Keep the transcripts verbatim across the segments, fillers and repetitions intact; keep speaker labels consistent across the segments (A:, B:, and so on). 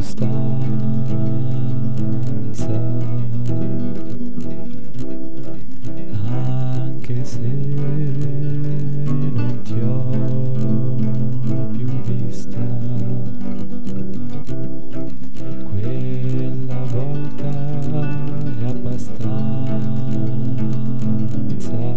A: costanza, anche se non ti ho più vista, quella volta è abbastanza.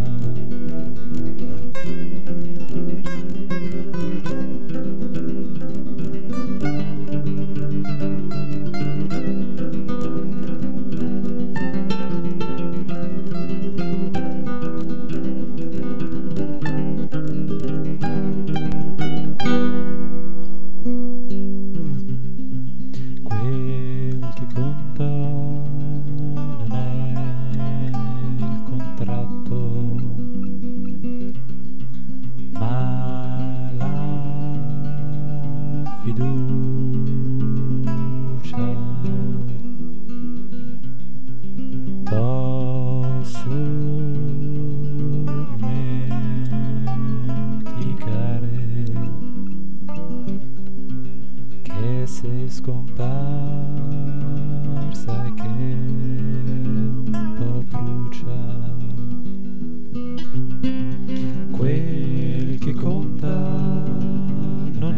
A: Quel che conta non è il contratto, ma la fiducia. Posso dimenticare che sei scomparsa e che un po' brucia. Quel che conta non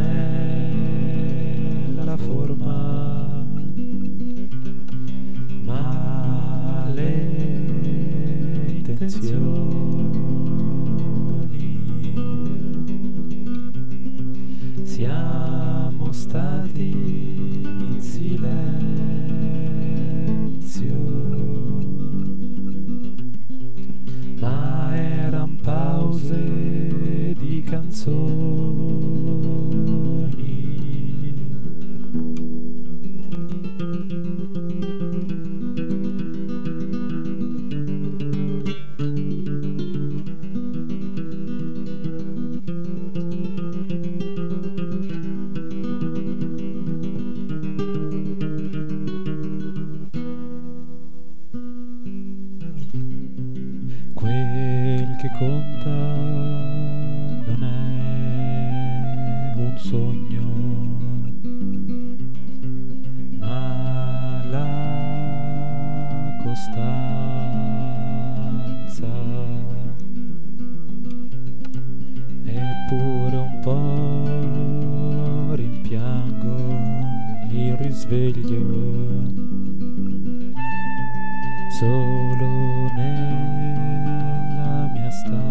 A: è la forma, ma le intenzioni. Siamo stati in silenzio, ma eran pause di canzoni. Quel che conta non è un sogno, ma la costanza. Eppure un po' rimpiango il risveglio solo nella mia stanza.